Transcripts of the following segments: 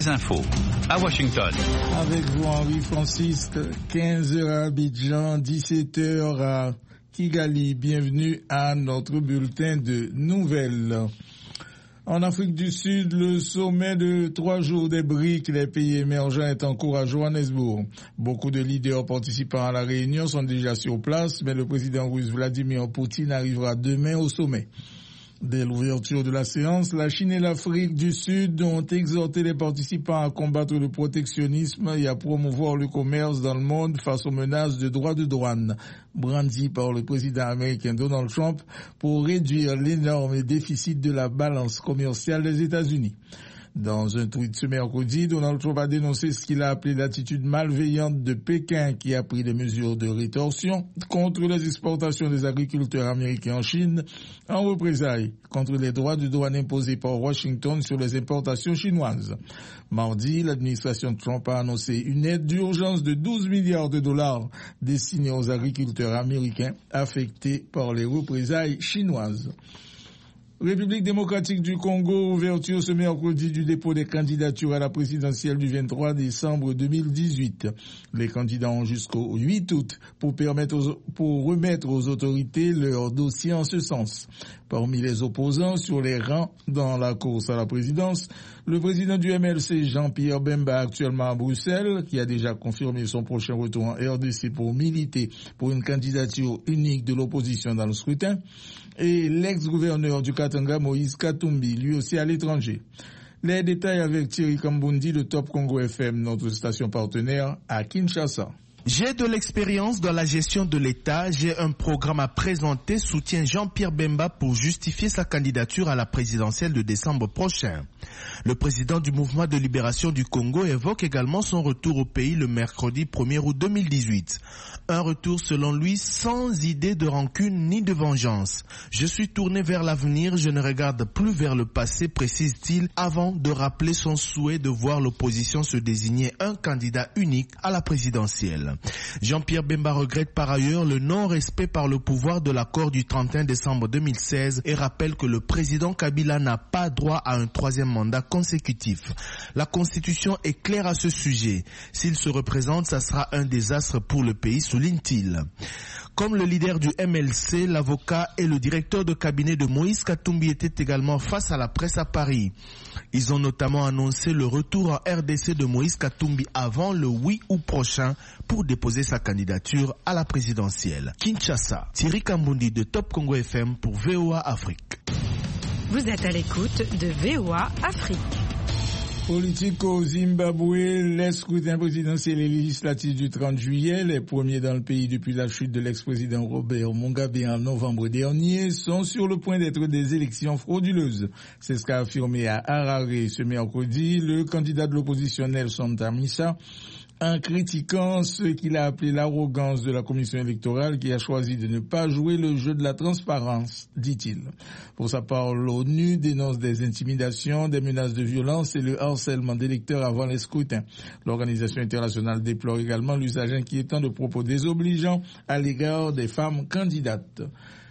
Infos à Washington. Avec vous Henri Francisque, 15h à Abidjan, 17h à Kigali. Bienvenue à notre bulletin de nouvelles. En Afrique du Sud, le sommet de 3 jours des BRICS, les pays émergents, est en cours à Johannesburg. Beaucoup de leaders participant à la réunion sont déjà sur place, mais le président russe Vladimir Poutine arrivera demain au sommet. Dès l'ouverture de la séance, la Chine et l'Afrique du Sud ont exhorté les participants à combattre le protectionnisme et à promouvoir le commerce dans le monde face aux menaces de droits de douane brandies par le président américain Donald Trump pour réduire l'énorme déficit de la balance commerciale des États-Unis. Dans un tweet ce mercredi, Donald Trump a dénoncé ce qu'il a appelé l'attitude malveillante de Pékin qui a pris des mesures de rétorsion contre les exportations des agriculteurs américains en Chine en représailles contre les droits de douane imposés par Washington sur les importations chinoises. Mardi, l'administration Trump a annoncé une aide d'urgence de 12 milliards de dollars destinée aux agriculteurs américains affectés par les représailles chinoises. République démocratique du Congo, ouverture ce mercredi du dépôt des candidatures à la présidentielle du 23 décembre 2018. Les candidats ont jusqu'au 8 août pour remettre aux autorités leur dossier en ce sens. Parmi les opposants sur les rangs dans la course à la présidence, le président du MLC, Jean-Pierre Bemba, actuellement à Bruxelles, qui a déjà confirmé son prochain retour en RDC pour militer pour une candidature unique de l'opposition dans le scrutin, et l'ex-gouverneur du Katanga, Moïse Katumbi, lui aussi à l'étranger. Les détails avec Thierry Kambundi de Top Congo FM, notre station partenaire à Kinshasa. J'ai de l'expérience dans la gestion de l'État, j'ai un programme à présenter, soutient Jean-Pierre Bemba pour justifier sa candidature à la présidentielle de décembre prochain. Le président du mouvement de libération du Congo évoque également son retour au pays le mercredi 1er août 2018. Un retour selon lui sans idée de rancune ni de vengeance. Je suis tourné vers l'avenir, je ne regarde plus vers le passé, précise-t-il, avant de rappeler son souhait de voir l'opposition se désigner un candidat unique à la présidentielle. Jean-Pierre Bemba regrette par ailleurs le non-respect par le pouvoir de l'accord du 31 décembre 2016 et rappelle que le président Kabila n'a pas droit à un troisième mandat consécutif. La Constitution est claire à ce sujet. S'il se représente, ça sera un désastre pour le pays, souligne-t-il. Comme le leader du MLC, l'avocat et le directeur de cabinet de Moïse Katumbi étaient également face à la presse à Paris. Ils ont notamment annoncé le retour en RDC de Moïse Katumbi avant le 8 août prochain pour déposer sa candidature à la présidentielle. Kinshasa, Thierry Kambundi de Top Congo FM pour VOA Afrique. Vous êtes à l'écoute de VOA Afrique. Politique au Zimbabwe, les scrutins présidentiels et législatifs du 30 juillet, les premiers dans le pays depuis la chute de l'ex-président Robert Mugabe en novembre dernier, sont sur le point d'être des élections frauduleuses. C'est ce qu'a affirmé à Harare ce mercredi le candidat de l'opposition Nelson Chamisa, en critiquant ce qu'il a appelé l'arrogance de la commission électorale qui a choisi de ne pas jouer le jeu de la transparence, dit-il. Pour sa part, l'ONU dénonce des intimidations, des menaces de violence et le harcèlement d'électeurs avant les scrutins. L'organisation internationale déplore également l'usage inquiétant de propos désobligeants à l'égard des femmes candidates.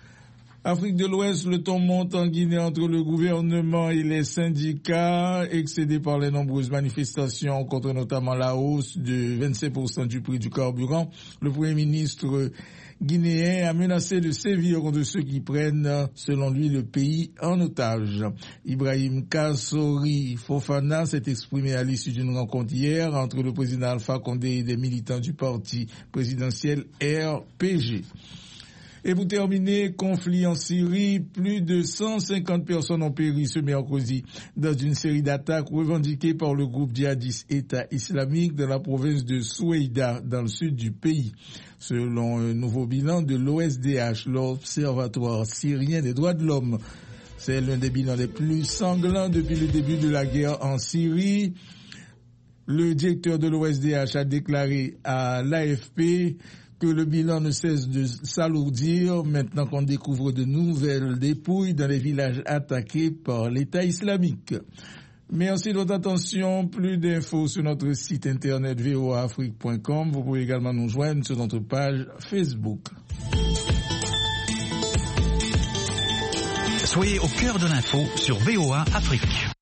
Afrique de l'Ouest, le ton monte en Guinée entre le gouvernement et les syndicats, excédés par les nombreuses manifestations contre notamment la hausse de 25% du prix du carburant. Le Premier ministre guinéen a menacé de sévir contre ceux qui prennent, selon lui, le pays en otage. Ibrahim Kassori Fofana s'est exprimé à l'issue d'une rencontre hier entre le président Alpha Condé et des militants du parti présidentiel RPG. Et pour terminer, conflit en Syrie, plus de 150 personnes ont péri ce mercredi dans une série d'attaques revendiquées par le groupe djihadiste État islamique dans la province de Soueïda, dans le sud du pays. Selon un nouveau bilan de l'OSDH, l'Observatoire syrien des droits de l'homme, c'est l'un des bilans les plus sanglants depuis le début de la guerre en Syrie. Le directeur de l'OSDH a déclaré à l'AFP que le bilan ne cesse de s'alourdir maintenant qu'on découvre de nouvelles dépouilles dans les villages attaqués par l'État islamique. Merci de votre attention. Plus d'infos sur notre site internet voaafrique.com. Vous pouvez également nous joindre sur notre page Facebook. Soyez au cœur de l'info sur VOA Afrique.